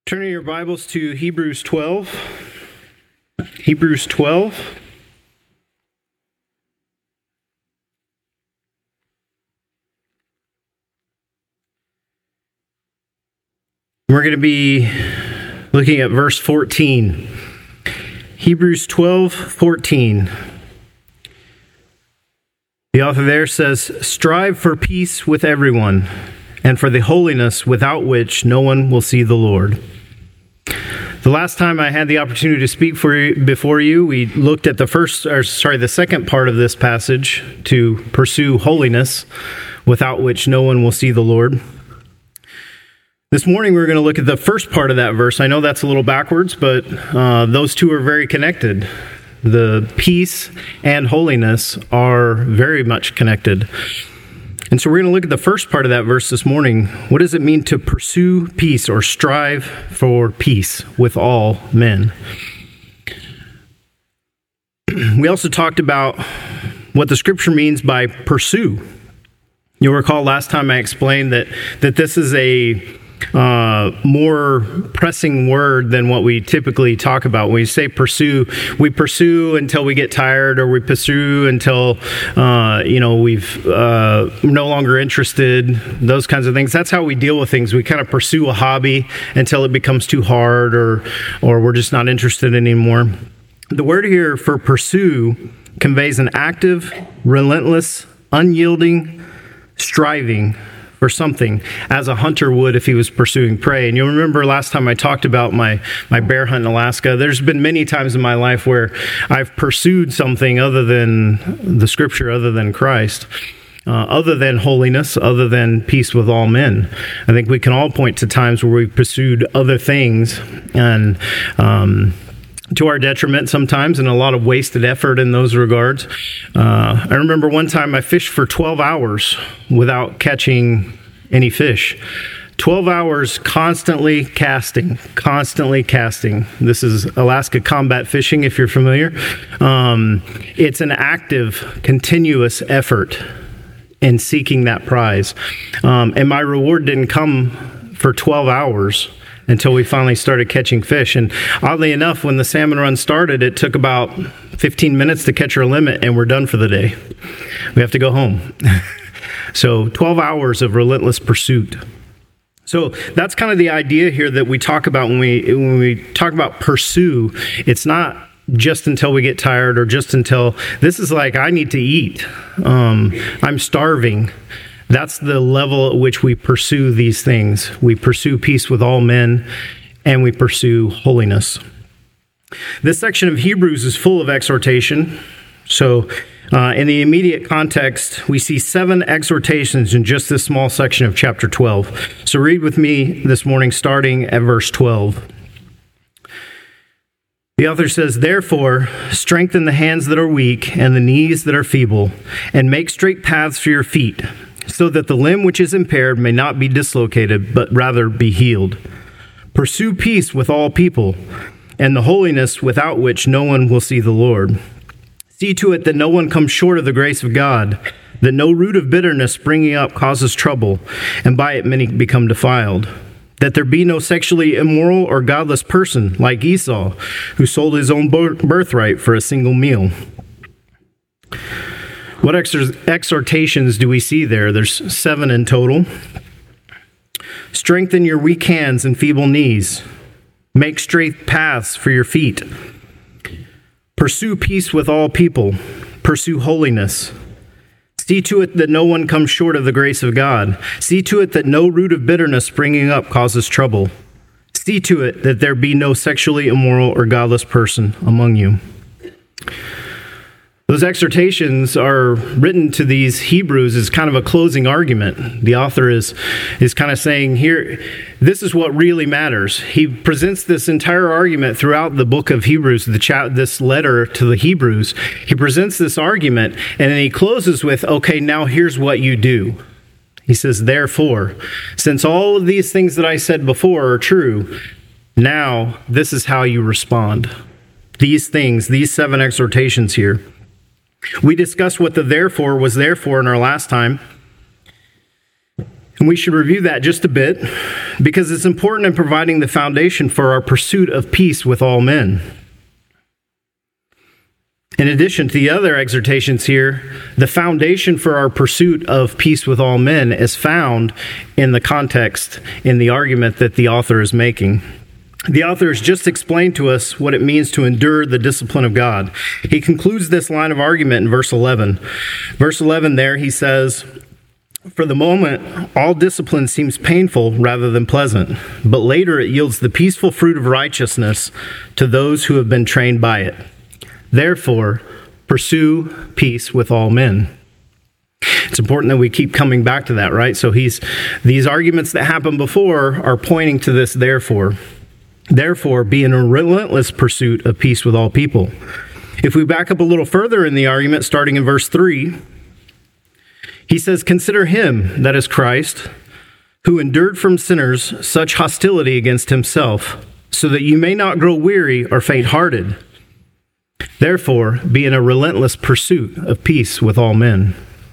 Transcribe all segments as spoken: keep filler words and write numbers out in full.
Turning your Bibles to Hebrews twelve. Hebrews twelve. We're going to be looking at verse fourteen. Hebrews twelve, fourteen. The author there says, "Strive for peace with everyone, and for the holiness without which no one will see the Lord." The last time I had the opportunity to speak for you, before you, we looked at the first, or sorry, the second part of this passage, to pursue holiness, without which no one will see the Lord. This morning we're going to look at the first part of that verse. I know that's a little backwards, but uh, those two are very connected. The peace and holiness are very much connected. And so we're going to look at the first part of that verse this morning. What does it mean to pursue peace or strive for peace with all men? We also talked about what the scripture means by pursue. You'll recall last time I explained that, that this is a uh, more pressing word than what we typically talk about. When we say pursue, we pursue until we get tired, or we pursue until uh, you know we've uh, no longer interested. Those kinds of things. That's how we deal with things. We kind of pursue a hobby until it becomes too hard, or or we're just not interested anymore. The word here for pursue conveys an active, relentless, unyielding striving for something, as a hunter would if he was pursuing prey. And you'll remember last time I talked about my, my bear hunt in Alaska, there's been many times in my life where I've pursued something other than the scripture, other than Christ, uh, other than holiness, other than peace with all men. I think we can all point to times where we pursued other things, and um, to our detriment sometimes, and a lot of wasted effort in those regards. Uh, I remember one time I fished for twelve hours without catching any fish. twelve hours constantly casting, constantly casting. This is Alaska combat fishing, if you're familiar. Um, it's an active, continuous effort in seeking that prize. Um, and my reward didn't come for twelve hours. Until we finally started catching fish. And oddly enough, when the salmon run started, it took about fifteen minutes to catch our limit, and we're done for the day. We have to go home. So twelve hours of relentless pursuit. So that's kind of the idea here that we talk about when we when we talk about pursue. It's not just until we get tired, or just until, this is like, I need to eat. Um, I'm starving. That's the level at which we pursue these things. We pursue peace with all men, and we pursue holiness. This section of Hebrews is full of exhortation. So uh, in the immediate context, we see seven exhortations in just this small section of chapter twelve. So read with me this morning, starting at verse twelve. The author says, "Therefore, strengthen the hands that are weak and the knees that are feeble, and make straight paths for your feet, so that the limb which is impaired may not be dislocated, but rather be healed. Pursue peace with all people, and the holiness without which no one will see the Lord. See to it that no one comes short of the grace of God, that no root of bitterness springing up causes trouble, and by it many become defiled. That there be no sexually immoral or godless person like Esau, who sold his own birthright for a single meal." What exhortations do we see there? There's seven in total. Strengthen your weak hands and feeble knees. Make straight paths for your feet. Pursue peace with all people. Pursue holiness. See to it that no one comes short of the grace of God. See to it that no root of bitterness springing up causes trouble. See to it that there be no sexually immoral or godless person among you. Those exhortations are written to these Hebrews as kind of a closing argument. The author is is kind of saying here, this is what really matters. He presents this entire argument throughout the book of Hebrews, the cha- this letter to the Hebrews. He presents this argument, and then he closes with, okay, now here's what you do. He says, therefore, since all of these things that I said before are true, now this is how you respond. These things, these seven exhortations here. We discussed what the therefore was there for in our last time. And we should review that just a bit because it's important in providing the foundation for our pursuit of peace with all men. In addition to the other exhortations here, the foundation for our pursuit of peace with all men is found in the context, in the argument that the author is making. The author has just explained to us what it means to endure the discipline of God. He concludes this line of argument in verse eleven. Verse eleven there, he says, "For the moment, all discipline seems painful rather than pleasant, but later it yields the peaceful fruit of righteousness to those who have been trained by it. Therefore, pursue peace with all men." It's important that we keep coming back to that, right? So he's these arguments that happened before are pointing to this therefore. Therefore, be in a relentless pursuit of peace with all people. If we back up a little further in the argument, starting in verse three, he says, "Consider him, that is Christ, who endured from sinners such hostility against himself, so that you may not grow weary or faint-hearted. Therefore, be in a relentless pursuit of peace with all men."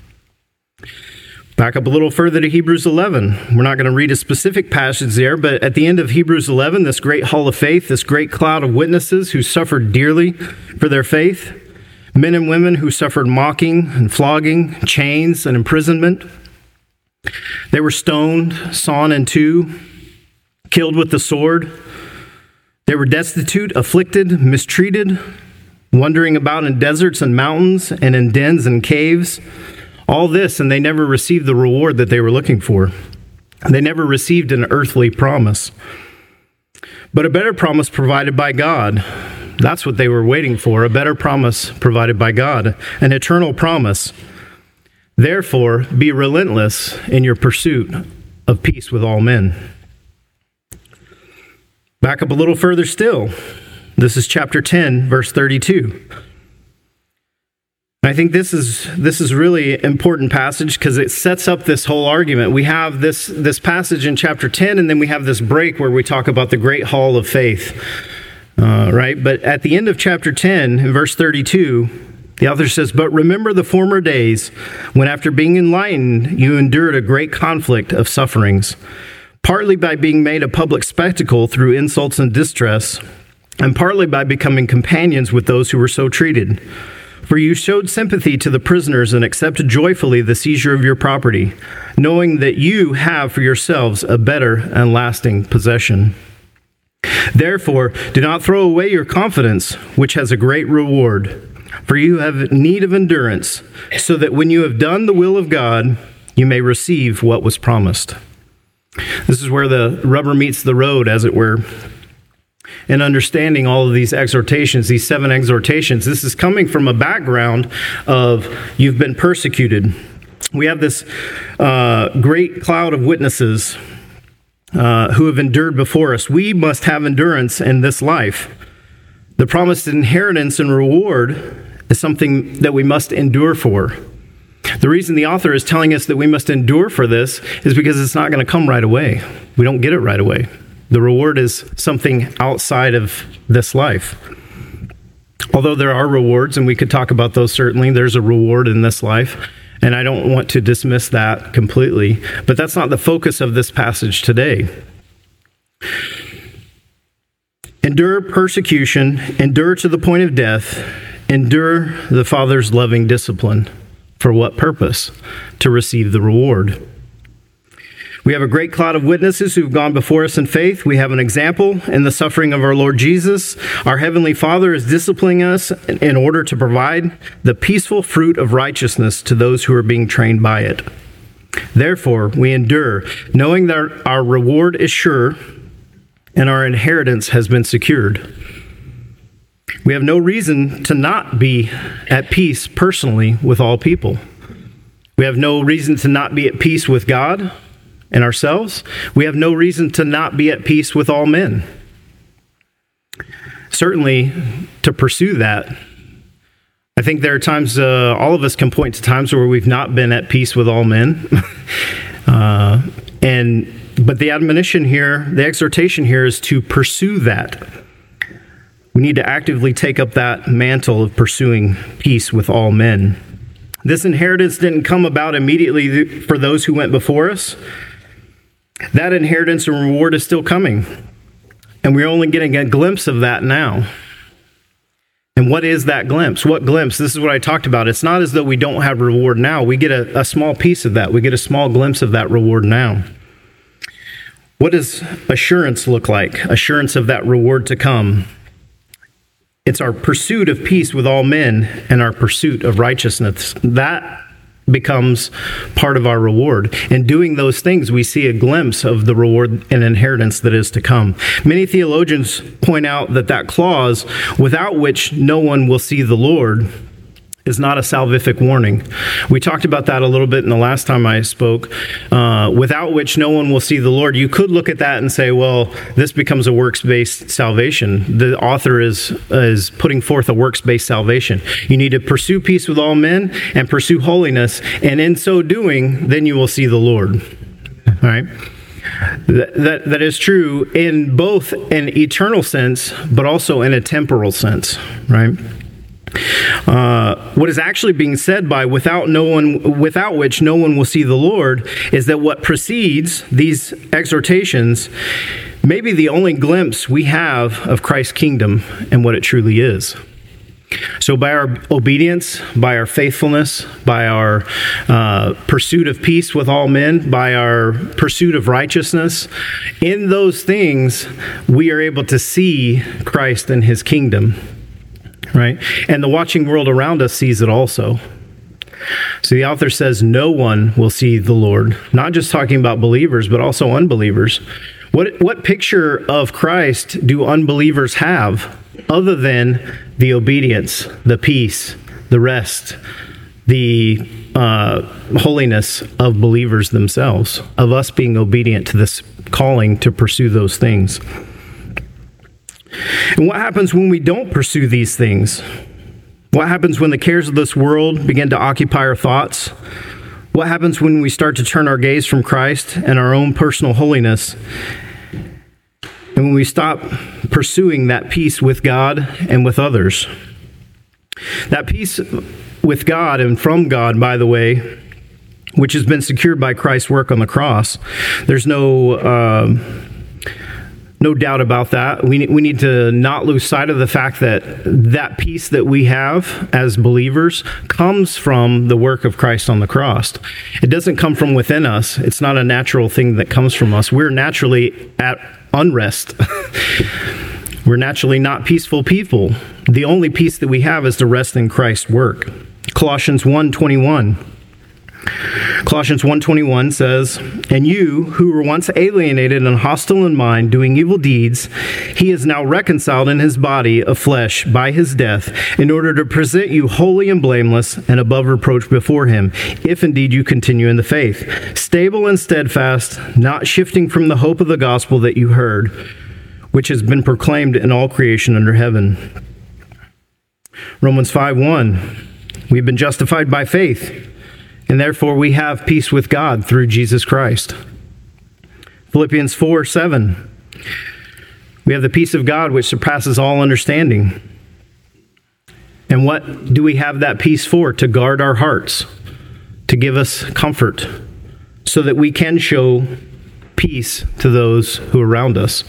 Back up a little further to Hebrews eleven. We're not going to read a specific passage there, but at the end of Hebrews eleven, this great hall of faith, this great cloud of witnesses who suffered dearly for their faith, men and women who suffered mocking and flogging, chains and imprisonment. They were stoned, sawn in two, killed with the sword. They were destitute, afflicted, mistreated, wandering about in deserts and mountains and in dens and caves. All this, and they never received the reward that they were looking for. They never received an earthly promise, but a better promise provided by God. That's what they were waiting for, a better promise provided by God, an eternal promise. Therefore, be relentless in your pursuit of peace with all men. Back up a little further still. This is chapter ten, verse thirty-two. I think this is this is really an important passage because it sets up this whole argument. We have this, this passage in chapter ten, and then we have this break where we talk about the great hall of faith. Uh, right? But at the end of chapter ten, in verse thirty-two, the author says, "But remember the former days when after being enlightened, you endured a great conflict of sufferings, partly by being made a public spectacle through insults and distress, and partly by becoming companions with those who were so treated. For you showed sympathy to the prisoners and accepted joyfully the seizure of your property, knowing that you have for yourselves a better and lasting possession. Therefore, do not throw away your confidence, which has a great reward. For you have need of endurance, so that when you have done the will of God, you may receive what was promised." This is where the rubber meets the road, as it were. In understanding all of these exhortations, these seven exhortations, this is coming from a background of you've been persecuted. We have this uh, great cloud of witnesses uh, who have endured before us. We must have endurance in this life. The promised inheritance and reward is something that we must endure for. The reason the author is telling us that we must endure for this is because it's not going to come right away. We don't get it right away. The reward is something outside of this life. Although there are rewards, and we could talk about those certainly, there's a reward in this life, and I don't want to dismiss that completely, but that's not the focus of this passage today. Endure persecution, endure to the point of death, endure the Father's loving discipline. For what purpose? To receive the reward. We have a great cloud of witnesses who've gone before us in faith. We have an example in the suffering of our Lord Jesus. Our Heavenly Father is disciplining us in order to provide the peaceful fruit of righteousness to those who are being trained by it. Therefore, we endure, knowing that our reward is sure and our inheritance has been secured. We have no reason to not be at peace personally with all people. We have no reason to not be at peace with God and ourselves. We have no reason to not be at peace with all men. Certainly, to pursue that, I think there are times, uh, all of us can point to times where we've not been at peace with all men. uh, and but the admonition here, the exhortation here is to pursue that. We need to actively take up that mantle of pursuing peace with all men. This inheritance didn't come about immediately for those who went before us. That inheritance and reward is still coming. And we're only getting a glimpse of that now. And what is that glimpse? What glimpse? This is what I talked about. It's not as though we don't have reward now. We get a, a small piece of that. We get a small glimpse of that reward now. What does assurance look like? Assurance of that reward to come. It's our pursuit of peace with all men and our pursuit of righteousness. That becomes part of our reward. In doing those things, we see a glimpse of the reward and inheritance that is to come. Many theologians point out that that clause, without which no one will see the Lord, is not a salvific warning. We talked about that a little bit in the last time I spoke. Uh, without which no one will see the Lord. You could look at that and say, well, this becomes a works-based salvation. The author is, is putting forth a works-based salvation. You need to pursue peace with all men and pursue holiness, and in so doing, then you will see the Lord. All right? That, that, that is true in both an eternal sense, but also in a temporal sense, right? Uh, what is actually being said by without no one, without which no one will see the Lord, is that what precedes these exhortations may be the only glimpse we have of Christ's kingdom and what it truly is. So by our obedience, by our faithfulness, by our uh, pursuit of peace with all men, by our pursuit of righteousness, in those things we are able to see Christ and his kingdom. Right? And the watching world around us sees it also. So the author says no one will see the Lord, not just talking about believers, but also unbelievers. What, what picture of Christ do unbelievers have other than the obedience, the peace, the rest, the uh, holiness of believers themselves, of us being obedient to this calling to pursue those things? And what happens when we don't pursue these things? What happens when the cares of this world begin to occupy our thoughts? What happens when we start to turn our gaze from Christ and our own personal holiness? And when we stop pursuing that peace with God and with others? That peace with God and from God, by the way, which has been secured by Christ's work on the cross. There's no... Uh, No doubt about that. We, we need to not lose sight of the fact that that peace that we have as believers comes from the work of Christ on the cross. It doesn't come from within us. It's not a natural thing that comes from us. We're naturally at unrest. We're naturally not peaceful people. The only peace that we have is to rest in Christ's work. Colossians one twenty-one. Colossians one twenty-one says, "And you, who were once alienated and hostile in mind, doing evil deeds, he is now reconciled in his body of flesh by his death, in order to present you holy and blameless and above reproach before him, if indeed you continue in the faith, stable and steadfast, not shifting from the hope of the gospel that you heard, which has been proclaimed in all creation under heaven." Romans five one, we've been justified by faith, and therefore we have peace with God through Jesus Christ. Philippians four seven, we have the peace of God which surpasses all understanding. And what do we have that peace for? To guard our hearts, to give us comfort, so that we can show peace to those who are around us.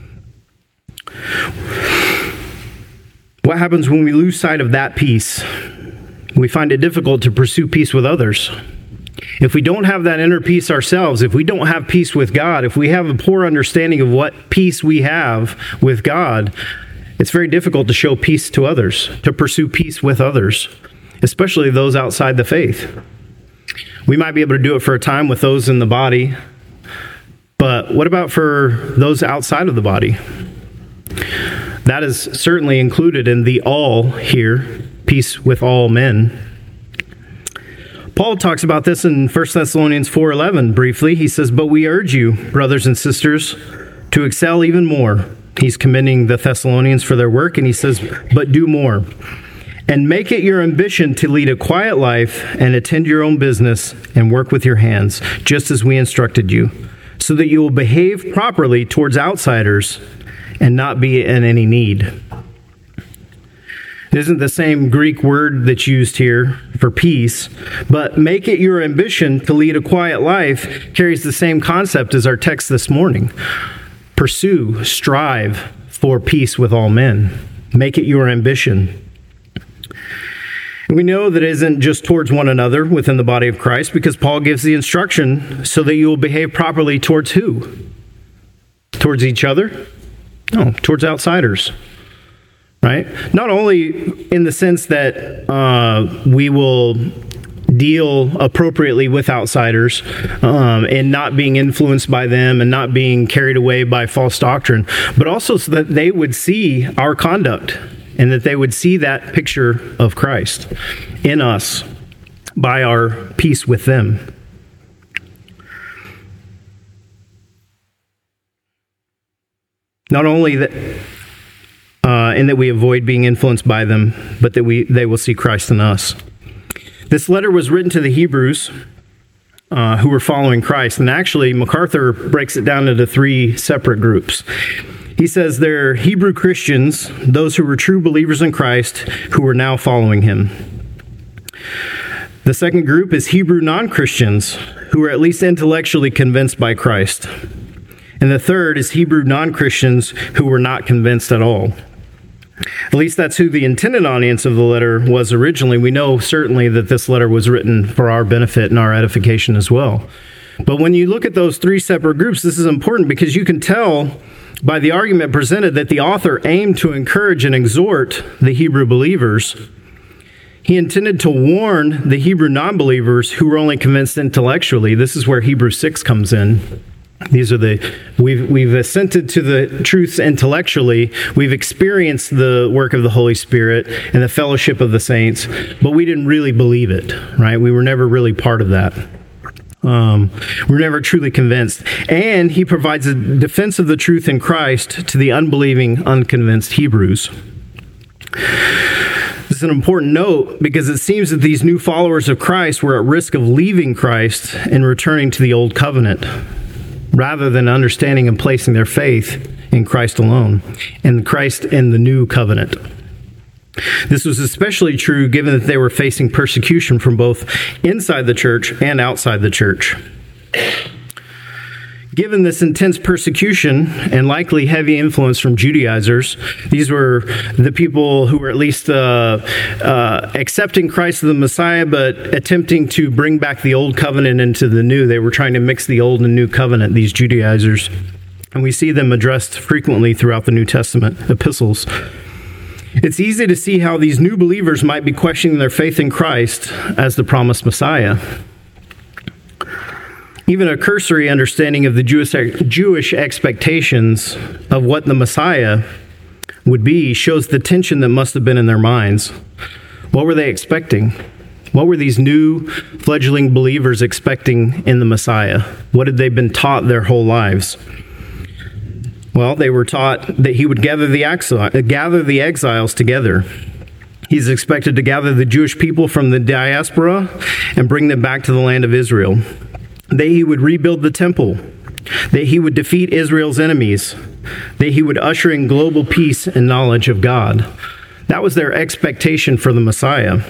What happens when we lose sight of that peace? We find it difficult to pursue peace with others. If we don't have that inner peace ourselves, if we don't have peace with God, if we have a poor understanding of what peace we have with God, it's very difficult to show peace to others, to pursue peace with others, especially those outside the faith. We might be able to do it for a time with those in the body, but what about for those outside of the body? That is certainly included in the all here, peace with all men. Paul talks about this in First Thessalonians four eleven briefly. He says, "But we urge you, brothers and sisters, to excel even more." He's commending the Thessalonians for their work, and he says, "But do more. And make it your ambition to lead a quiet life and attend your own business and work with your hands, just as we instructed you, so that you will behave properly towards outsiders and not be in any need." It isn't the same Greek word that's used here for peace, but make it your ambition to lead a quiet life carries the same concept as our text this morning. Pursue, strive for peace with all men. Make it your ambition. We know that it isn't just towards one another within the body of Christ, because Paul gives the instruction so that you will behave properly towards who? Towards each other? No, towards outsiders. Right? Not only in the sense that uh, we will deal appropriately with outsiders um, and not being influenced by them and not being carried away by false doctrine, but also so that they would see our conduct and that they would see that picture of Christ in us by our peace with them. Not only that, uh, and that we avoid being influenced by them, but that we they will see Christ in us. This letter was written to the Hebrews uh, who were following Christ, and actually MacArthur breaks it down into three separate groups. He says they're Hebrew Christians, those who were true believers in Christ, who were now following him. The second group is Hebrew non-Christians, who were at least intellectually convinced by Christ. And the third is Hebrew non-Christians who were not convinced at all. At least that's who the intended audience of the letter was originally. We know certainly that this letter was written for our benefit and our edification as well. But when you look at those three separate groups, this is important because you can tell by the argument presented that the author aimed to encourage and exhort the Hebrew believers. He intended to warn the Hebrew non-believers who were only convinced intellectually. This is where Hebrews six comes in. These are the, we've, we've assented to the truths intellectually. We've experienced the work of the Holy Spirit and the fellowship of the saints, but we didn't really believe it, right? We were never really part of that. Um, we're never truly convinced. And he provides a defense of the truth in Christ to the unbelieving, unconvinced Hebrews. This is an important note because it seems that these new followers of Christ were at risk of leaving Christ and returning to the old covenant, rather than understanding and placing their faith in Christ alone, and Christ in the new covenant. This was especially true given that they were facing persecution from both inside the church and outside the church. Given this intense persecution and likely heavy influence from Judaizers, these were the people who were at least uh, uh, accepting Christ as the Messiah, but attempting to bring back the old covenant into the new. They were trying to mix the old and new covenant, these Judaizers. And we see them addressed frequently throughout the New Testament epistles. It's easy to see how these new believers might be questioning their faith in Christ as the promised Messiah. Even a cursory understanding of the Jewish, Jewish expectations of what the Messiah would be shows the tension that must have been in their minds. What were they expecting? What were these new fledgling believers expecting in the Messiah? What had they been taught their whole lives? Well, they were taught that he would gather the, exi- gather the exiles together. He's expected to gather the Jewish people from the diaspora and bring them back to the land of Israel. That he would rebuild the temple. That he would defeat Israel's enemies. That he would usher in global peace and knowledge of God. That was their expectation for the Messiah.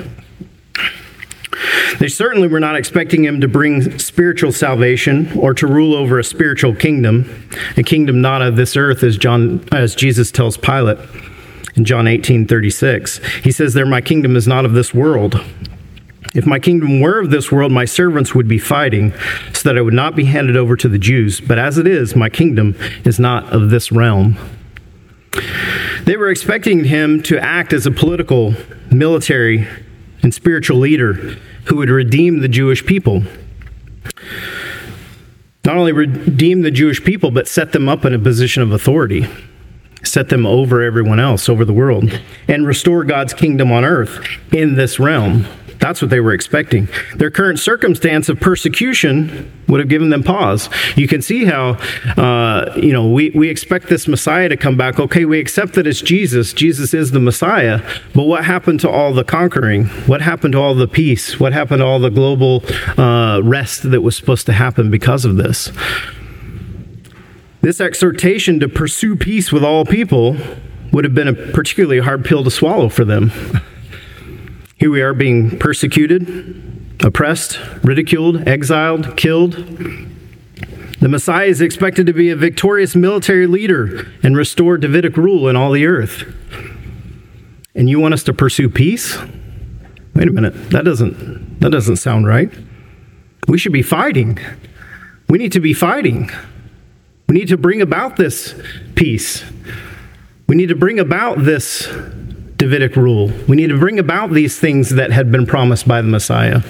They certainly were not expecting him to bring spiritual salvation or to rule over a spiritual kingdom, a kingdom not of this earth, as John, as Jesus tells Pilate in John eighteen thirty-six. He says there, "My kingdom is not of this world. If my kingdom were of this world, my servants would be fighting so that I would not be handed over to the Jews. But as it is, my kingdom is not of this realm." They were expecting him to act as a political, military, and spiritual leader who would redeem the Jewish people. Not only redeem the Jewish people, but set them up in a position of authority. Set them over everyone else, over the world. And restore God's kingdom on earth in this realm. That's what they were expecting. Their current circumstance of persecution would have given them pause. You can see how, uh, you know, we, we expect this Messiah to come back. Okay, we accept that it's Jesus. Jesus is the Messiah. But what happened to all the conquering? What happened to all the peace? What happened to all the global uh, rest that was supposed to happen because of this? This exhortation to pursue peace with all people would have been a particularly hard pill to swallow for them. Here we are being persecuted, oppressed, ridiculed, exiled, killed. The Messiah is expected to be a victorious military leader and restore Davidic rule in all the earth. And you want us to pursue peace? Wait a minute, that doesn't that doesn't sound right. We should be fighting. We need to be fighting. We need to bring about this peace. We need to bring about this Davidic rule. We need to bring about these things that had been promised by the Messiah.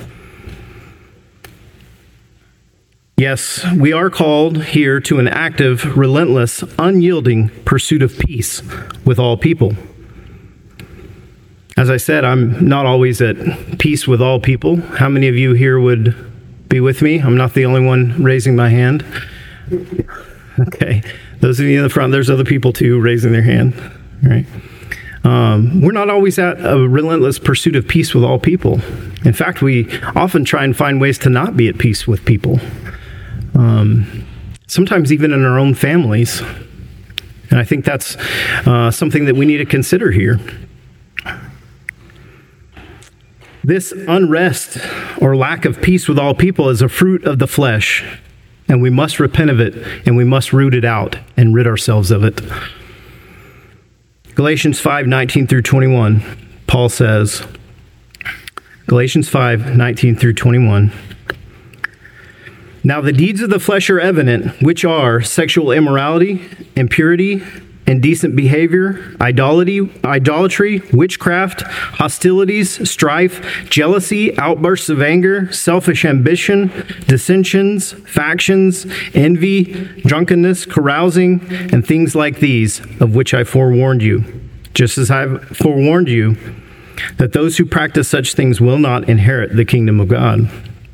Yes, we are called here to an active, relentless, unyielding pursuit of peace with all people. As I said, I'm not always at peace with all people. How many of you here would be with me? I'm not the only one raising my hand. Okay. Those of you in the front, there's other people too raising their hand. All right. Um, we're not always at a relentless pursuit of peace with all people. In fact, we often try and find ways to not be at peace with people. Um, sometimes even in our own families. And I think that's uh, something that we need to consider here. This unrest or lack of peace with all people is a fruit of the flesh, and we must repent of it, and we must root it out and rid ourselves of it. Galatians five, nineteen through twenty-one, Paul says, Galatians five, nineteen through twenty-one, "Now the deeds of the flesh are evident, which are sexual immorality, impurity, indecent behavior, idolatry, idolatry, witchcraft, hostilities, strife, jealousy, outbursts of anger, selfish ambition, dissensions, factions, envy, drunkenness, carousing, and things like these, of which I forewarned you, just as I have forewarned you, that those who practice such things will not inherit the kingdom of God."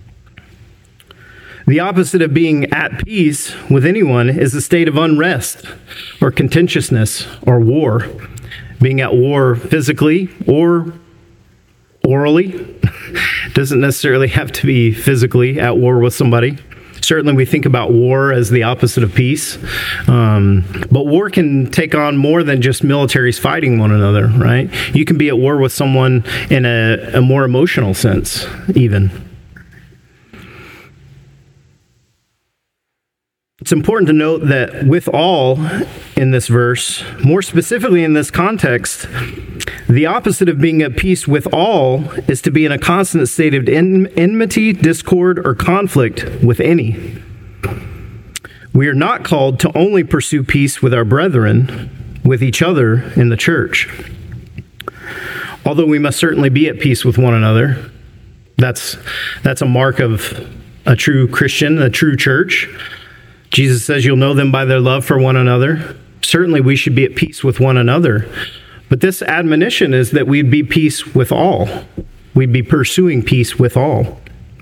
The opposite of being at peace with anyone is a state of unrest or contentiousness or war. Being at war physically or orally. Doesn't necessarily have to be physically at war with somebody. Certainly we think about war as the opposite of peace. Um, but war can take on more than just militaries fighting one another, right? You can be at war with someone in a, a more emotional sense, even. It's important to note that with all in this verse, more specifically in this context, the opposite of being at peace with all is to be in a constant state of en- enmity, discord, or conflict with any. We are not called to only pursue peace with our brethren, with each other in the church. Although we must certainly be at peace with one another. That's, that's a mark of a true Christian, a true church. Jesus says you'll know them by their love for one another. Certainly we should be at peace with one another. But this admonition is that we'd be peace with all. We'd be pursuing peace with all.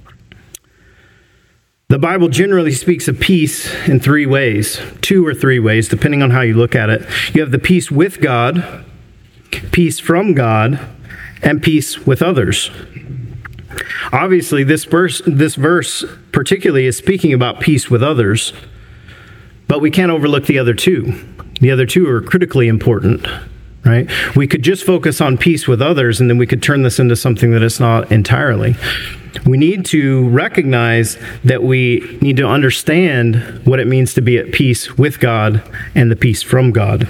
The Bible generally speaks of peace in three ways, two or three ways, depending on how you look at it. You have the peace with God, peace from God, and peace with others. Obviously, this verse, this verse particularly is speaking about peace with others, but we can't overlook the other two. The other two are critically important, right? We could just focus on peace with others, and then we could turn this into something that it's not entirely. We need to recognize that we need to understand what it means to be at peace with God and the peace from God.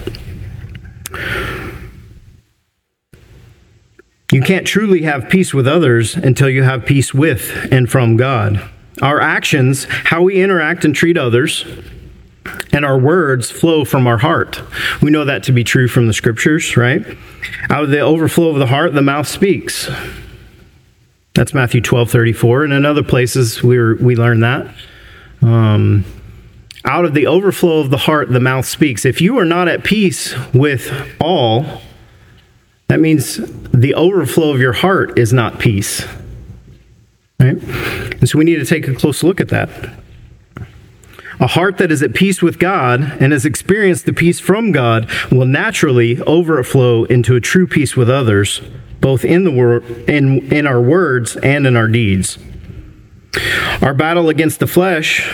You can't truly have peace with others until you have peace with and from God. Our actions, how we interact and treat others, and our words flow from our heart. We know that to be true from the scriptures, right? Out of the overflow of the heart, the mouth speaks. That's Matthew twelve thirty-four, and in other places we we learn that. Um, out of the overflow of the heart, the mouth speaks. If you are not at peace with all, that means the overflow of your heart is not peace, right? And so we need to take a close look at that. A heart that is at peace with God and has experienced the peace from God will naturally overflow into a true peace with others, both in the wor- in, in our words and in our deeds. Our battle against the flesh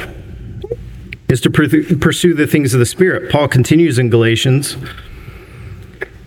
is to pr- pursue the things of the Spirit. Paul continues in Galatians,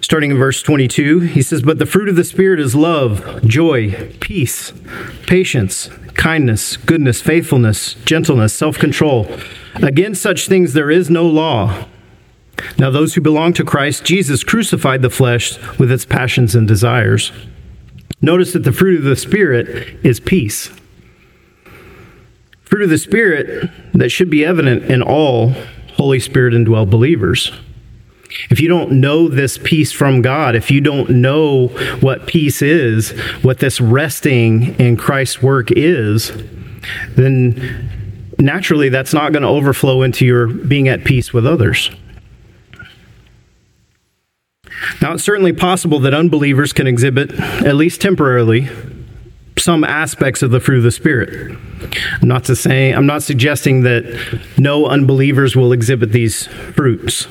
Starting in verse twenty-two, he says, "But the fruit of the Spirit is love, joy, peace, patience, kindness, goodness, faithfulness, gentleness, self-control. Against such things there is no law. Now those who belong to Christ Jesus crucified the flesh with its passions and desires." Notice that the fruit of the Spirit is peace. Fruit of the Spirit that should be evident in all Holy Spirit indwelled believers. If you don't know this peace from God, if you don't know what peace is, what this resting in Christ's work is, then naturally that's not going to overflow into your being at peace with others. Now, it's certainly possible that unbelievers can exhibit, at least temporarily, some aspects of the fruit of the Spirit. I'm not to say, I'm not suggesting that no unbelievers will exhibit these fruits.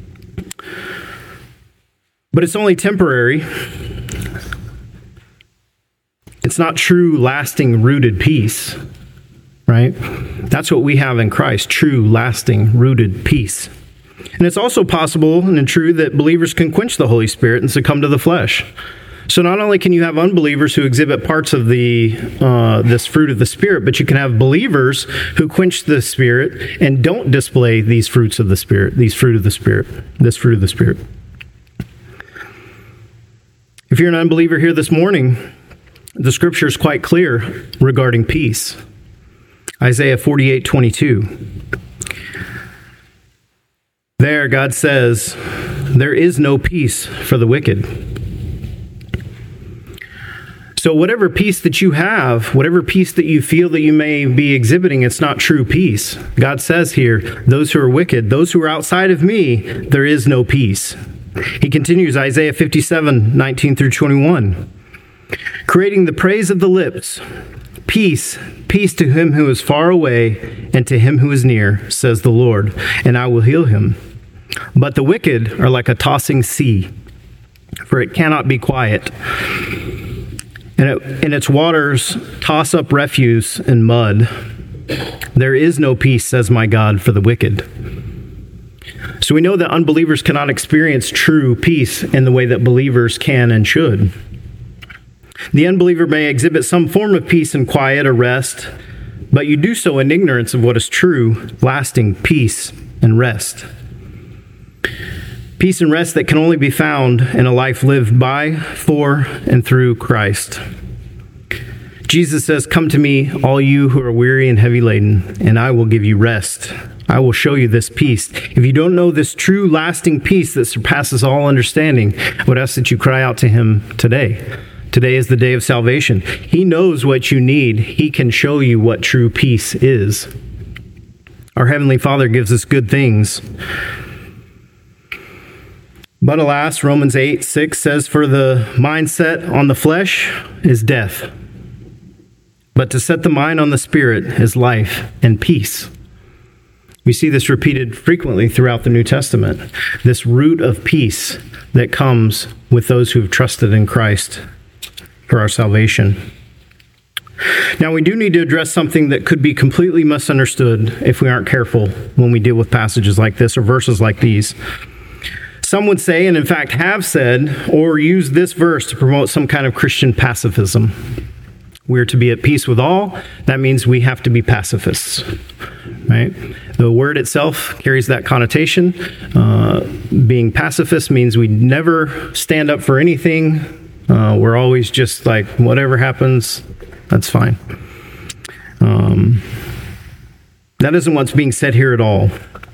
But it's only temporary. It's not true, lasting, rooted peace, right? That's what we have in Christ, true, lasting, rooted peace. And it's also possible and true that believers can quench the Holy Spirit and succumb to the flesh. So not only can you have unbelievers who exhibit parts of the uh, this fruit of the Spirit, but you can have believers who quench the Spirit and don't display these fruits of the Spirit, these fruit of the Spirit, this fruit of the Spirit. If you're an unbeliever here this morning, the scripture is quite clear regarding peace. Isaiah forty-eight twenty-two. There, God says, "There is no peace for the wicked." So whatever peace that you have, whatever peace that you feel that you may be exhibiting, it's not true peace. God says here, those who are wicked, those who are outside of me, there is no peace. He continues, Isaiah fifty-seven nineteen through twenty-one. "Creating the praise of the lips, peace, peace to him who is far away and to him who is near, says the Lord, and I will heal him. But the wicked are like a tossing sea, for it cannot be quiet. And, it, and its waters toss up refuse and mud. There is no peace, says my God, for the wicked." So we know that unbelievers cannot experience true peace in the way that believers can and should. The unbeliever may exhibit some form of peace and quiet or rest, but you do so in ignorance of what is true, lasting peace and rest. Peace and rest that can only be found in a life lived by, for, and through Christ. Jesus says, "Come to me, all you who are weary and heavy laden, and I will give you rest. I will show you this peace." If you don't know this true, lasting peace that surpasses all understanding, I would ask that you cry out to him today. Today is the day of salvation. He knows what you need. He can show you what true peace is. Our Heavenly Father gives us good things. But alas, Romans eight six says, "For the mindset on the flesh is death, but to set the mind on the Spirit is life and peace." We see this repeated frequently throughout the New Testament, this root of peace that comes with those who have trusted in Christ for our salvation. Now, we do need to address something that could be completely misunderstood if we aren't careful when we deal with passages like this or verses like these. Some would say, and in fact have said, or use this verse to promote some kind of Christian pacifism. We're to be at peace with all. That means we have to be pacifists, right? The word itself carries that connotation. Uh, being pacifist means we never stand up for anything. Uh, we're always just like, whatever happens, that's fine. Um, that isn't what's being said here at all.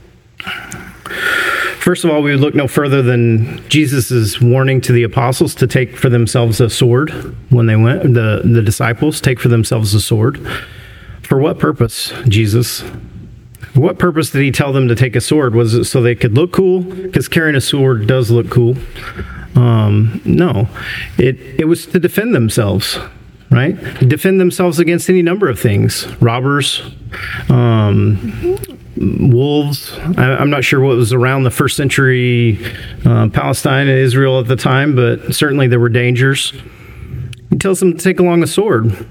First of all, we would look no further than Jesus' warning to the apostles to take for themselves a sword when they went, the, the disciples take for themselves a sword. For what purpose, Jesus? For what purpose did he tell them to take a sword? Was it so they could look cool? Because carrying a sword does look cool. Um, no, it, it was to defend themselves, right? Defend themselves against any number of things. Robbers, um, wolves. I, I'm not sure what was around the first century uh, Palestine and Israel at the time, but certainly there were dangers. He tells them to take along a sword.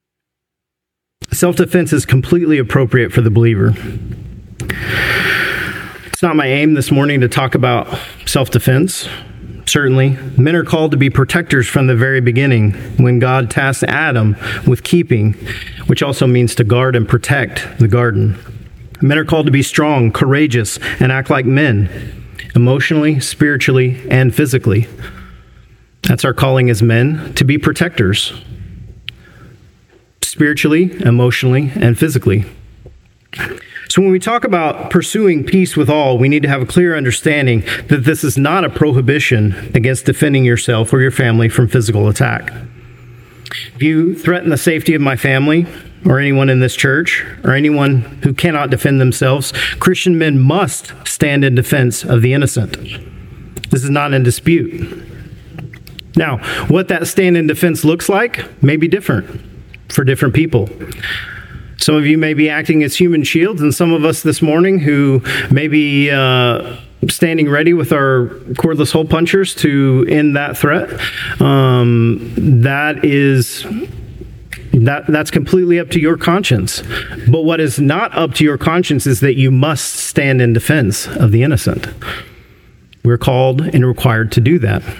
Self-defense is completely appropriate for the believer. It's not my aim this morning to talk about self-defense. Certainly, men are called to be protectors from the very beginning when God tasked Adam with keeping, which also means to guard and protect the garden. Men are called to be strong, courageous, and act like men, emotionally, spiritually, and physically. That's our calling as men, to be protectors, spiritually, emotionally, and physically. So when we talk about pursuing peace with all, we need to have a clear understanding that this is not a prohibition against defending yourself or your family from physical attack. If you threaten the safety of my family or anyone in this church or anyone who cannot defend themselves, Christian men must stand in defense of the innocent. This is not in dispute. Now, what that stand in defense looks like may be different for different people. Some of you may be acting as human shields, and some of us this morning who may be uh, standing ready with our cordless hole punchers to end that threat. Um, that is that that's completely up to your conscience. But what is not up to your conscience is that you must stand in defense of the innocent. We're called and required to do that.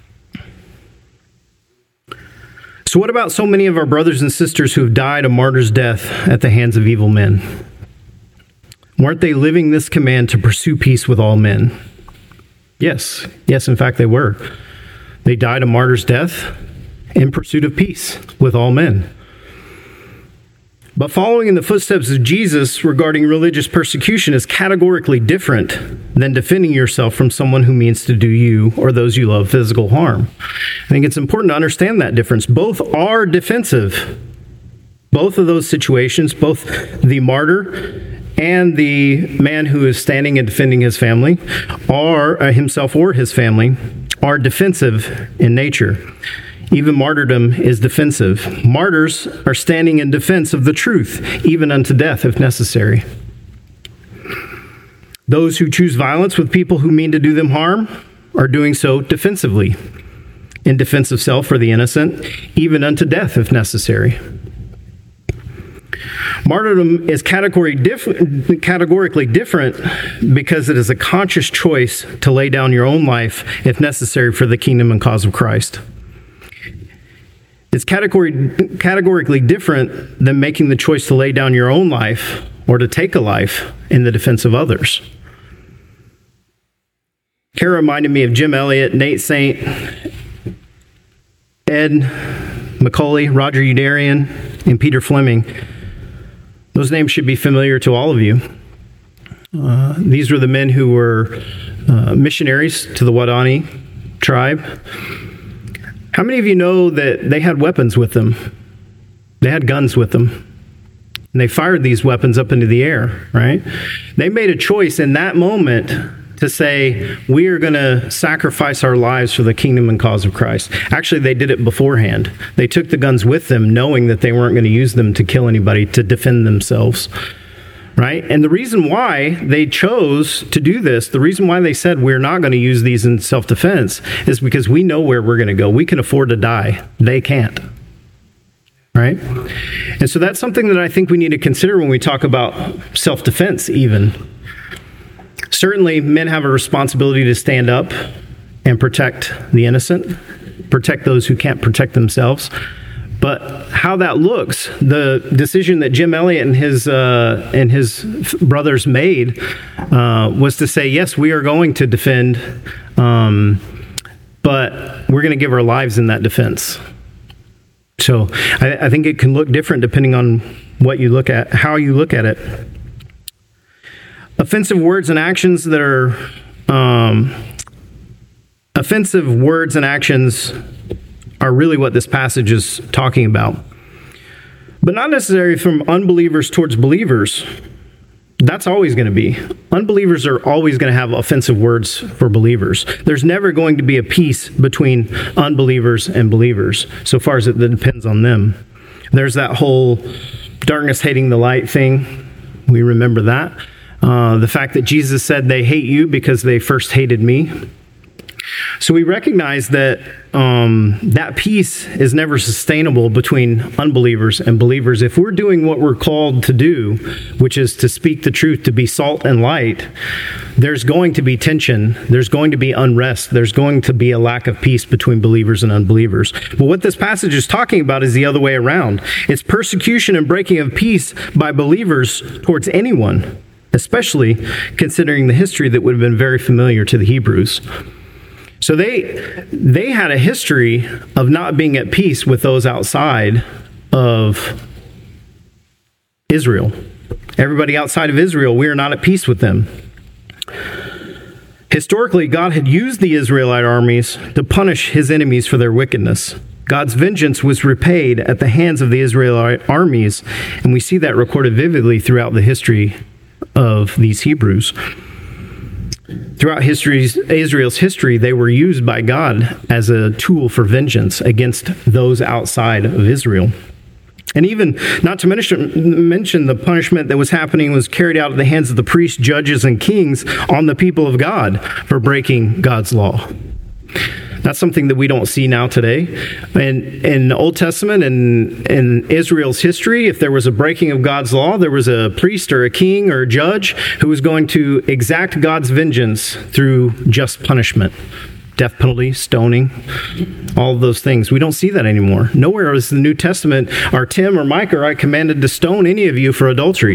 So what about so many of our brothers and sisters who have died a martyr's death at the hands of evil men? Weren't they living this command to pursue peace with all men? Yes. Yes, in fact, they were. They died a martyr's death in pursuit of peace with all men. But following in the footsteps of Jesus regarding religious persecution is categorically different than defending yourself from someone who means to do you or those you love physical harm. I think it's important to understand that difference. Both are defensive. Both of those situations, both the martyr and the man who is standing and defending his family, are uh, himself or his family, are defensive in nature. Even martyrdom is defensive. Martyrs are standing in defense of the truth, even unto death if necessary. Those who choose violence with people who mean to do them harm are doing so defensively, in defense of self or the innocent, even unto death if necessary. Martyrdom is category diff- categorically different because it is a conscious choice to lay down your own life if necessary for the kingdom and cause of Christ. It's category, categorically different than making the choice to lay down your own life or to take a life in the defense of others. Kara reminded me of Jim Elliot, Nate Saint, Ed McCauley, Roger Udarian, and Peter Fleming. Those names should be familiar to all of you. Uh, these were the men who were uh, missionaries to the Waodani tribe. How many of you know that they had weapons with them? They had guns with them. And they fired these weapons up into the air, right? They made a choice in that moment to say, we are going to sacrifice our lives for the kingdom and cause of Christ. Actually, they did it beforehand. They took the guns with them, knowing that they weren't going to use them to kill anybody, to defend themselves, right? And the reason why they chose to do this, the reason why they said we're not going to use these in self-defense is because we know where we're going to go. We can afford to die. They can't, right? And so that's something that I think we need to consider when we talk about self-defense even. Certainly, men have a responsibility to stand up and protect the innocent, protect those who can't protect themselves. But how that looks, the decision that Jim Elliot and his uh, and his brothers made uh, was to say, yes, we are going to defend, um, but we're going to give our lives in that defense. So I, I think it can look different depending on what you look at, how you look at it. Offensive words and actions that are um, offensive words and actions are really what this passage is talking about. But not necessarily from unbelievers towards believers. That's always going to be. Unbelievers are always going to have offensive words for believers. There's never going to be a peace between unbelievers and believers, so far as it depends on them. There's that whole darkness hating the light thing. We remember that. Uh, the fact that Jesus said they hate you because they first hated me. So we recognize that um, that peace is never sustainable between unbelievers and believers. If we're doing what we're called to do, which is to speak the truth, to be salt and light, there's going to be tension. There's going to be unrest. There's going to be a lack of peace between believers and unbelievers. But what this passage is talking about is the other way around. It's persecution and breaking of peace by believers towards anyone, especially considering the history that would have been very familiar to the Hebrews. So they they had a history of not being at peace with those outside of Israel. Everybody outside of Israel, we are not at peace with them. Historically, God had used the Israelite armies to punish his enemies for their wickedness. God's vengeance was repaid at the hands of the Israelite armies, and we see that recorded vividly throughout the history of these Hebrews. Throughout history's, Israel's history, they were used by God as a tool for vengeance against those outside of Israel. And even, not to mention, mention the punishment that was happening was carried out at the hands of the priests, judges, and kings on the people of God for breaking God's law. That's something that we don't see now today. And in the Old Testament and in Israel's history, if there was a breaking of God's law, there was a priest or a king or a judge who was going to exact God's vengeance through just punishment. Death penalty, stoning, all of those things. We don't see that anymore. Nowhere is the New Testament, are Tim or Mike or I commanded to stone any of you for adultery.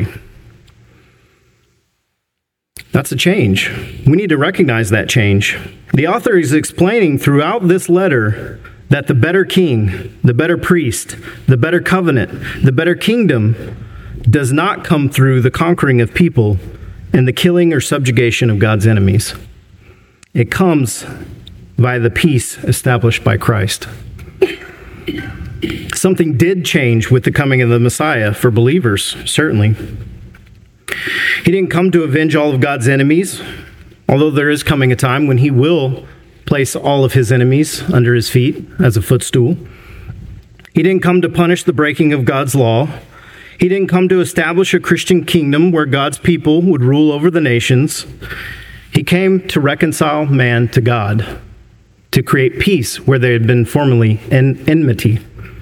That's a change. We need to recognize that change. The author is explaining throughout this letter that the better king, the better priest, the better covenant, the better kingdom does not come through the conquering of people and the killing or subjugation of God's enemies. It comes by the peace established by Christ. Something did change with the coming of the Messiah for believers, certainly. He didn't come to avenge all of God's enemies, although there is coming a time when he will place all of his enemies under his feet as a footstool. He didn't come to punish the breaking of God's law. He didn't come to establish a Christian kingdom where God's people would rule over the nations. He came to reconcile man to God, to create peace where there had been formerly en- enmity.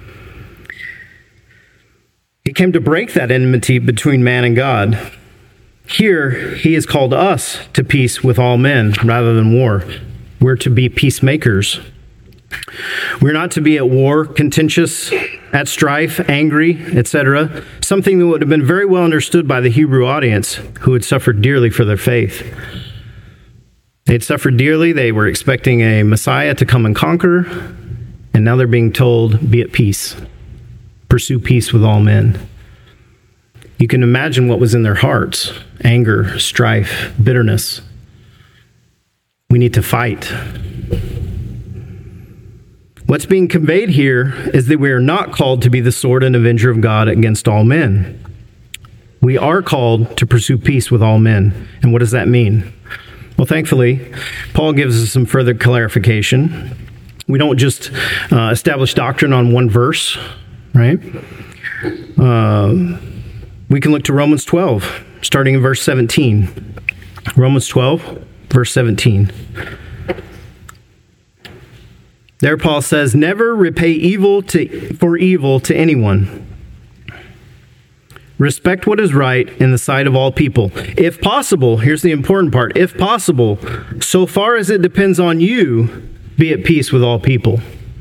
He came to break that enmity between man and God. Here, he has called us to peace with all men rather than war. We're to be peacemakers. We're not to be at war, contentious, at strife, angry, et cetera. Something that would have been very well understood by the Hebrew audience who had suffered dearly for their faith. They had suffered dearly. They were expecting a Messiah to come and conquer, and now they're being told, be at peace. Pursue peace with all men. You can imagine what was in their hearts: anger, strife, bitterness. We need to fight. What's being conveyed here is that we are not called to be the sword and avenger of God against all men. We are called to pursue peace with all men. And what does that mean? Well, thankfully, Paul gives us some further clarification. We don't just uh, establish doctrine on one verse, right? Uh, we can look to Romans twelve, starting in verse seventeen. Romans twelve, verse seventeen. There Paul says, never repay evil to, for evil to anyone. Respect what is right in the sight of all people. If possible, here's the important part, if possible, so far as it depends on you, be at peace with all people.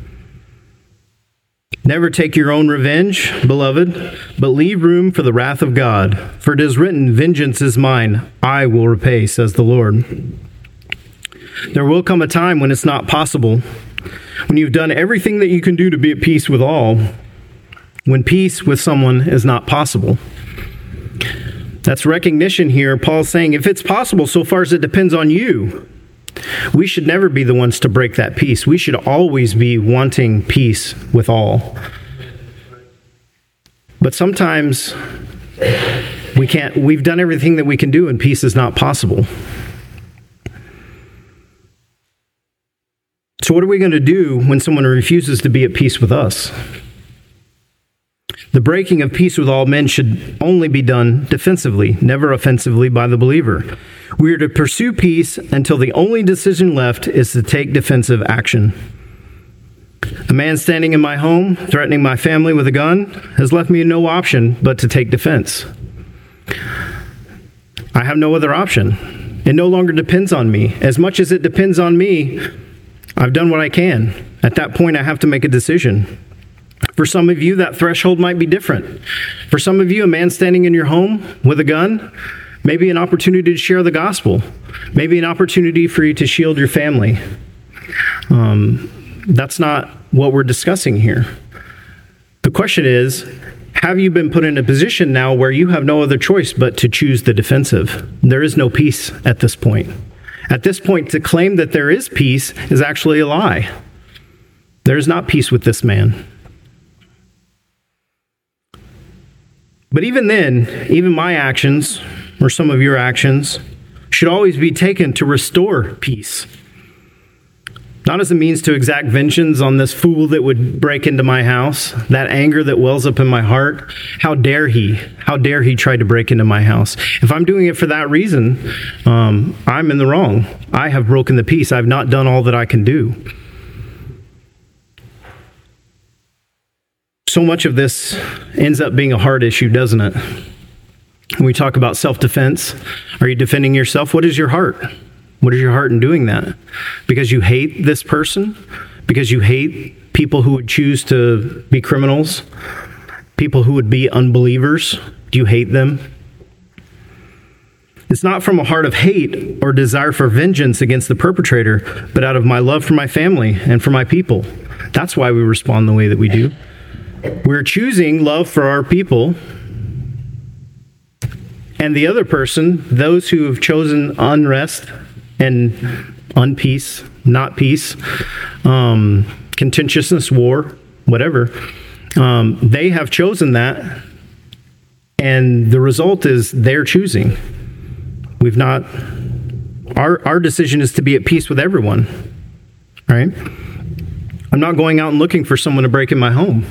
Never take your own revenge, beloved, but leave room for the wrath of God. For it is written, vengeance is mine, I will repay, says the Lord. There will come a time when it's not possible, when you've done everything that you can do to be at peace with all, when peace with someone is not possible. That's recognition here. Paul's saying, if it's possible, so far as it depends on you, we should never be the ones to break that peace. We should always be wanting peace with all. But sometimes we can't, we've done everything that we can do and peace is not possible. So what are we going to do when someone refuses to be at peace with us? The breaking of peace with all men should only be done defensively, never offensively by the believer. We are to pursue peace until the only decision left is to take defensive action. A man standing in my home, threatening my family with a gun, has left me no option but to take defense. I have no other option. It no longer depends on me. As much as it depends on me, I've done what I can. At that point, I have to make a decision. For some of you, that threshold might be different. For some of you, a man standing in your home with a gun may be an opportunity to share the gospel, maybe an opportunity for you to shield your family. Um, that's not what we're discussing here. The question is, have you been put in a position now where you have no other choice but to choose the defensive? There is no peace at this point. At this point, to claim that there is peace is actually a lie. There is not peace with this man. But even then, even my actions, or some of your actions, should always be taken to restore peace. Not as a means to exact vengeance on this fool that would break into my house, that anger that wells up in my heart. How dare he? How dare he try to break into my house? If I'm doing it for that reason, um, I'm in the wrong. I have broken the peace. I've not done all that I can do. So much of this ends up being a heart issue, doesn't it? When we talk about self-defense, are you defending yourself? What is your heart? What is your heart in doing that? Because you hate this person? Because you hate people who would choose to be criminals? People who would be unbelievers? Do you hate them? It's not from a heart of hate or desire for vengeance against the perpetrator, but out of my love for my family and for my people. That's why we respond the way that we do. We're choosing love for our people. And the other person, those who have chosen unrest and unpeace, not peace, um, contentiousness, war, whatever, um, they have chosen that. And the result is they're choosing. We've not, our, our decision is to be at peace with everyone, right? I'm not going out and looking for someone to break in my home.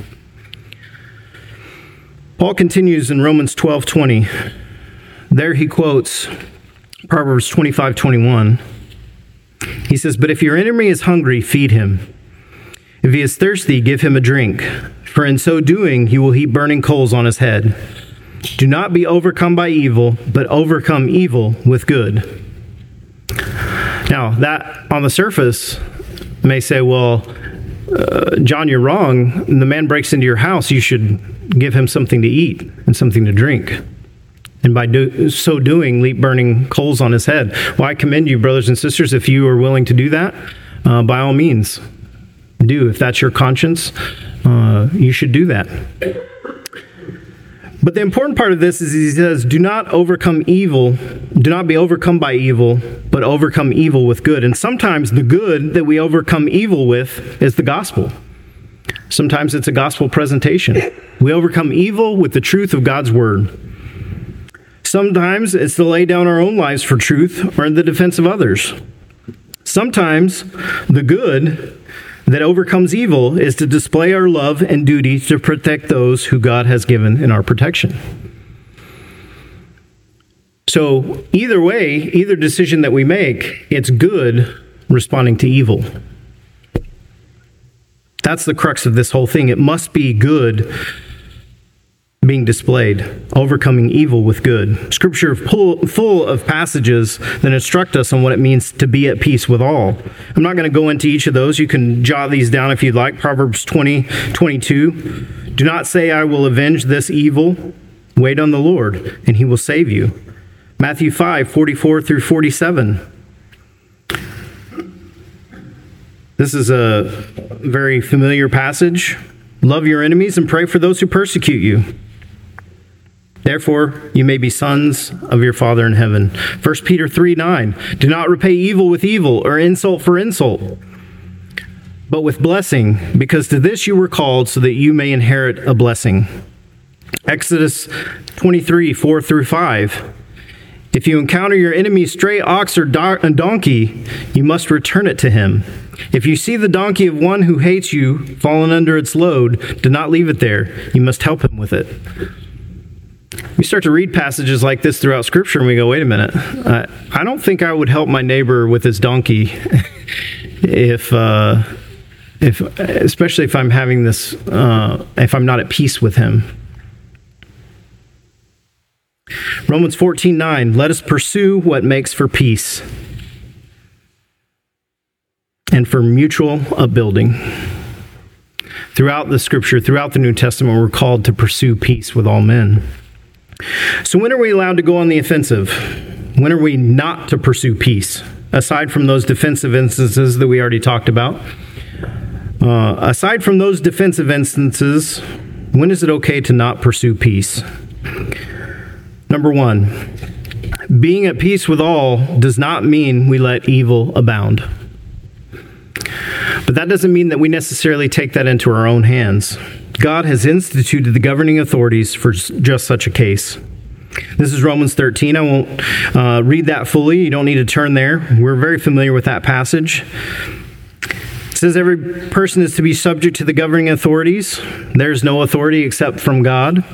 Paul continues in Romans twelve twenty. There he quotes Proverbs twenty-five twenty-one. He says, "But if your enemy is hungry, feed him. If he is thirsty, give him a drink. For in so doing, you will heap burning coals on his head. Do not be overcome by evil, but overcome evil with good." Now, that on the surface may say, well, uh, John, you're wrong. The man breaks into your house. You should give him something to eat and something to drink. And by do, so doing, leap burning coals on his head. Well, I commend you, brothers and sisters, if you are willing to do that, uh, by all means, do. If that's your conscience, uh, you should do that. But the important part of this is he says, do not overcome evil, do not be overcome by evil, but overcome evil with good. And sometimes the good that we overcome evil with is the gospel. Sometimes it's a gospel presentation. We overcome evil with the truth of God's word. Sometimes it's to lay down our own lives for truth or in the defense of others. Sometimes the good that overcomes evil is to display our love and duty to protect those who God has given in our protection. So either way, either decision that we make, it's good responding to evil. That's the crux of this whole thing. It must be good being displayed, overcoming evil with good. Scripture full, full of passages that instruct us on what it means to be at peace with all. I'm not going to go into each of those. You can jot these down if you'd like. Proverbs twenty twenty-two. Do not say, I will avenge this evil. Wait on the Lord, and he will save you. Matthew five forty-four through forty-seven. This is a very familiar passage. Love your enemies and pray for those who persecute you. Therefore, you may be sons of your Father in heaven. First Peter three nine. Do not repay evil with evil or insult for insult, but with blessing, because to this you were called so that you may inherit a blessing. Exodus twenty-three four through five. If you encounter your enemy's stray ox or do- donkey, you must return it to him. If you see the donkey of one who hates you fallen under its load, do not leave it there. You must help him with it. We start to read passages like this throughout Scripture, and we go, wait a minute. Uh, I don't think I would help my neighbor with his donkey if, uh, if, especially if I'm having this, uh, if I'm not at peace with him. Romans fourteen nine, let us pursue what makes for peace and for mutual upbuilding. Throughout the Scripture, throughout the New Testament, we're called to pursue peace with all men. So when are we allowed to go on the offensive? When are we not to pursue peace? Aside from those defensive instances that we already talked about. Uh, aside from those defensive instances, when is it okay to not pursue peace? Number one, being at peace with all does not mean we let evil abound. But that doesn't mean that we necessarily take that into our own hands. God has instituted the governing authorities for just such a case. This is Romans thirteen. I won't uh, read that fully. You don't need to turn there. We're very familiar with that passage. It says every person is to be subject to the governing authorities. There's no authority except from God.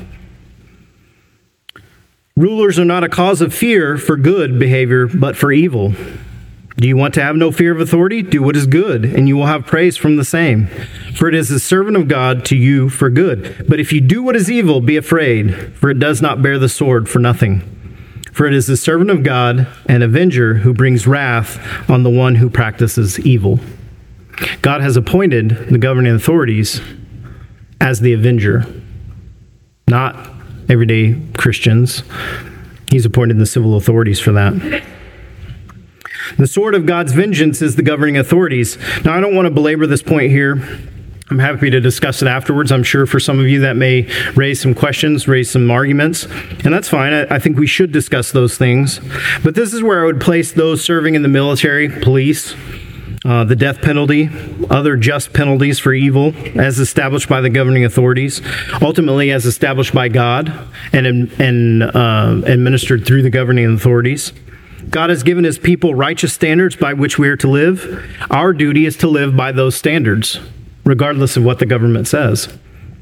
Rulers are not a cause of fear for good behavior, but for evil. Do you want to have no fear of authority? Do what is good, and you will have praise from the same. For it is the servant of God to you for good. But if you do what is evil, be afraid, for it does not bear the sword for nothing. For it is the servant of God, an avenger, who brings wrath on the one who practices evil. God has appointed the governing authorities as the avenger, not everyday Christians. He's appointed the civil authorities for that. The sword of God's vengeance is the governing authorities. Now, I don't want to belabor this point here. I'm happy to discuss it afterwards. I'm sure for some of you that may raise some questions, raise some arguments, and that's fine. I, I think we should discuss those things. But this is where I would place those serving in the military, police, uh, the death penalty, other just penalties for evil as established by the governing authorities, ultimately as established by God and, and uh, administered through the governing authorities. God has given his people righteous standards by which we are to live. Our duty is to live by those standards, regardless of what the government says.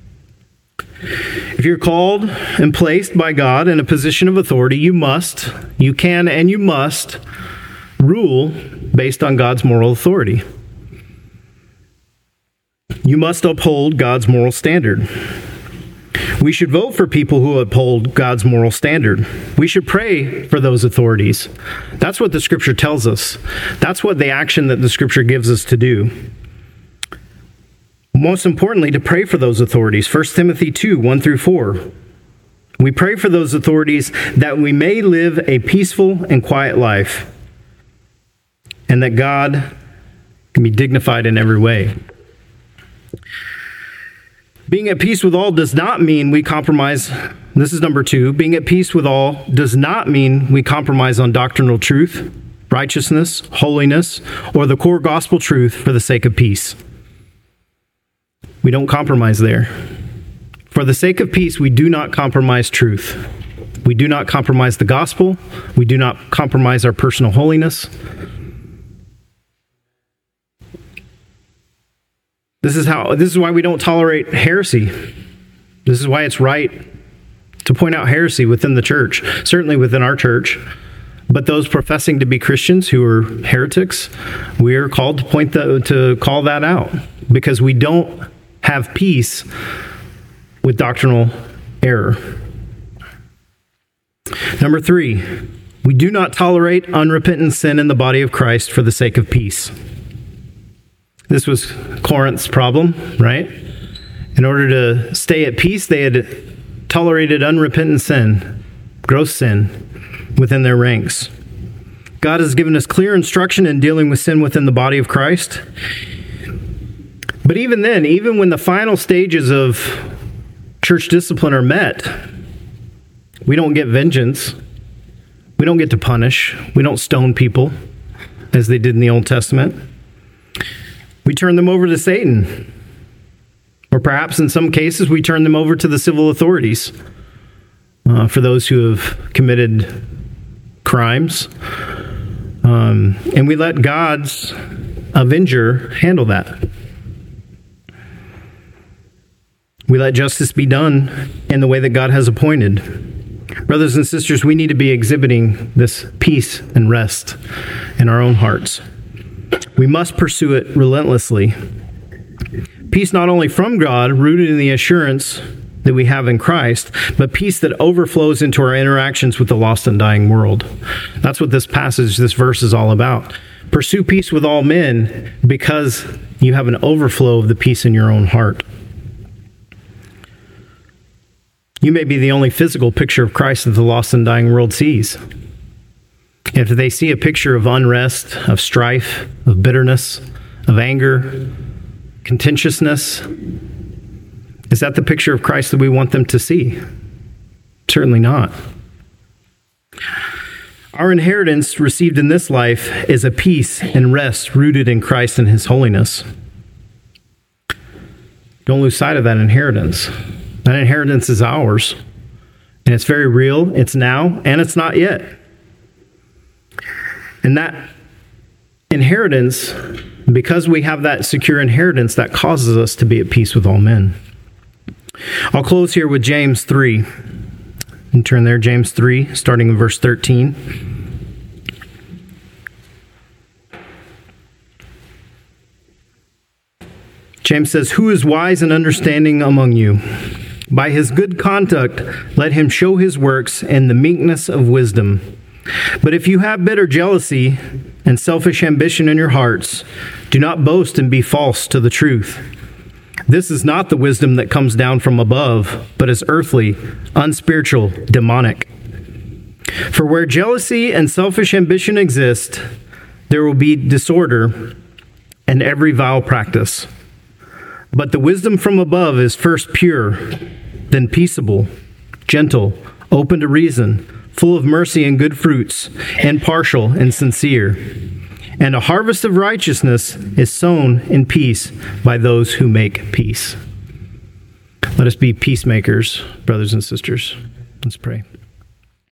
If you're called and placed by God in a position of authority, you must, you can and you must rule based on God's moral authority. You must uphold God's moral standard. We should vote for people who uphold God's moral standard. We should pray for those authorities. That's what the Scripture tells us. That's what the action that the Scripture gives us to do. Most importantly, to pray for those authorities. First Timothy two, one through four. We pray for those authorities that we may live a peaceful and quiet life, and that God can be dignified in every way. Being at peace with all does not mean we compromise. This is number two. Being at peace with all does not mean we compromise on doctrinal truth, righteousness, holiness, or the core gospel truth for the sake of peace. We don't compromise there. For the sake of peace, we do not compromise truth. We do not compromise the gospel. We do not compromise our personal holiness. This is how. This is why we don't tolerate heresy. This is why it's right to point out heresy within the church, certainly within our church. But those professing to be Christians who are heretics, we are called to point the, to call that out, because we don't have peace with doctrinal error. Number three, we do not tolerate unrepentant sin in the body of Christ for the sake of peace. This was Corinth's problem, right? In order to stay at peace, they had tolerated unrepentant sin, gross sin, within their ranks. God has given us clear instruction in dealing with sin within the body of Christ. But even then, even when the final stages of church discipline are met, we don't get vengeance. We don't get to punish. We don't stone people as they did in the Old Testament. We turn them over to Satan. Or perhaps in some cases, we turn them over to the civil authorities uh, for those who have committed crimes, um, and we let God's avenger handle that. We let justice be done in the way that God has appointed. Brothers and sisters, we need to be exhibiting this peace and rest in our own hearts. We must pursue it relentlessly. Peace not only from God, rooted in the assurance that we have in Christ, but peace that overflows into our interactions with the lost and dying world. That's what this passage, this verse is all about. Pursue peace with all men because you have an overflow of the peace in your own heart. You may be the only physical picture of Christ that the lost and dying world sees. If they see a picture of unrest, of strife, of bitterness, of anger, contentiousness, is that the picture of Christ that we want them to see? Certainly not. Our inheritance received in this life is a peace and rest rooted in Christ and His holiness. Don't lose sight of that inheritance. That inheritance is ours, and it's very real. It's now, and it's not yet. And that inheritance, because we have that secure inheritance, that causes us to be at peace with all men. I'll close here with James three. And turn there, James three, starting in verse thirteen. James says, "Who is wise and understanding among you? By his good conduct, let him show his works in the meekness of wisdom. But if you have bitter jealousy and selfish ambition in your hearts, do not boast and be false to the truth. This is not the wisdom that comes down from above, but is earthly, unspiritual, demonic. For where jealousy and selfish ambition exist, there will be disorder and every vile practice. But the wisdom from above is first pure, then peaceable, gentle, open to reason, full of mercy and good fruits, impartial and sincere. And a harvest of righteousness is sown in peace by those who make peace." Let us be peacemakers, brothers and sisters. Let's pray.